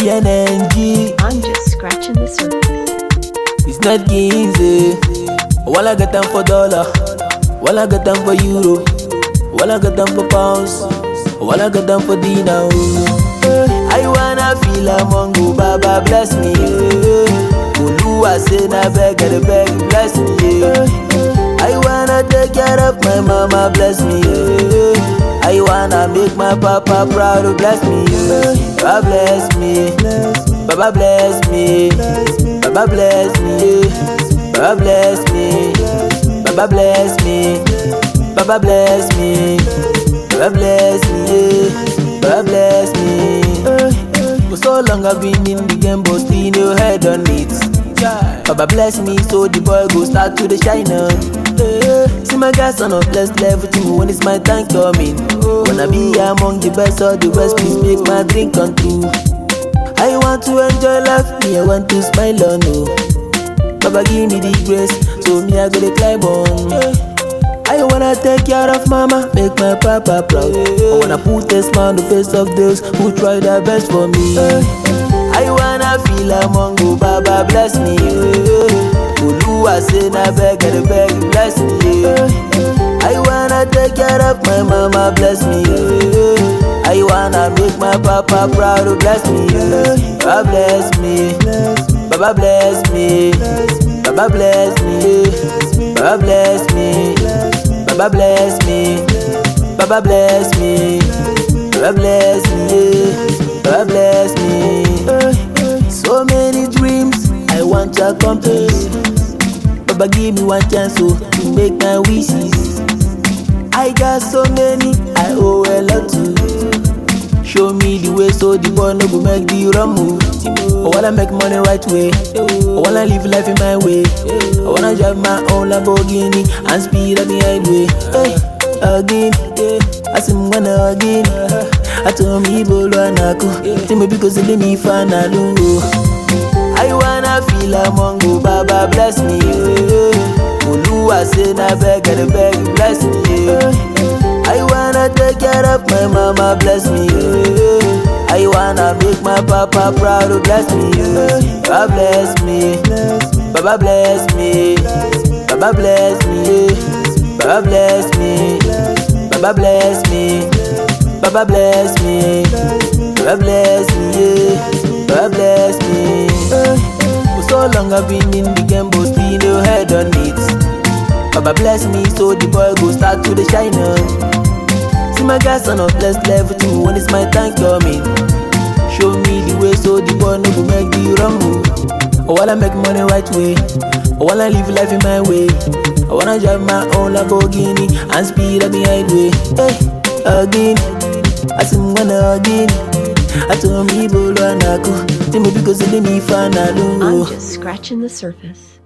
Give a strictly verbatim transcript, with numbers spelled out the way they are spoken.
B N N G. I'm just scratching the surface. It's not easy. All I got time for dollar, all I got time for euro, all I got time for pounds, all I got time for dinar. I wanna feel among you, Baba bless me. Oluwa say na beg, I beg, bless me. I wanna take care of my mama, bless me. I wanna make my papa proud, bless me. Baba bless me, Baba bless me, Baba bless me, Baba bless me, Baba bless me, Baba bless me, Baba bless me, Baba bless me. For so long I've been in the game, but still no head on it. Baba bless me, so the boy go start to the shine on. See my guys on a blessed level too when it's my time coming. Wanna be among the best of the best, please make my dream come true. I want to enjoy life, me I want to smile on you. Baba give me the grace, so me I go to climb on. I wanna take care of mama, make my papa proud. I wanna put a smile on the face of those who try their best for me. I wanna feel among you, Baba bless me. Oluwa say na beg, I beg, bless me. I wanna take care of my mama, bless me. I wanna make my papa proud, bless me. Baba bless me, Baba bless me, Baba bless me, Baba bless me, Baba bless me, Baba bless me, Baba bless me, Baba bless me. So many dreams I want to accomplish. Baba give me one chance so to make my wishes. I got so many I owe a lot to. Show me the way so the boy no go make the wrong move. I wanna make money right way, I wanna live life in my way. I wanna drive my own Lamborghini and speed up the highway. Hey, again, I see me wanna again. I told me bolo anako, tell me because they me fan alone. I wanna feel among you, Baba bless me. Oluwa say na beg, I beg, bless me. I wanna take care of my mama, bless me. I wanna make my papa proud, bless me. Baba bless me, Baba bless me, Baba bless me, Baba bless me, Baba bless me, Baba bless me, Baba bless me, Baba bless me. For so long I've been in the game, but still no head on it. Baba bless me, so the boy go start to the shine on. See my guys on a blessed level too when it's my time coming. Show me the way so the boy no go make the wrong move. I wanna make money right way, I wanna live life in my way. I wanna drive my own Lamborghini and speed up the highway. Hey, again, I see me wanna again. I told me bolo anako, tell me because they me fan alone. I'm just scratching the surface.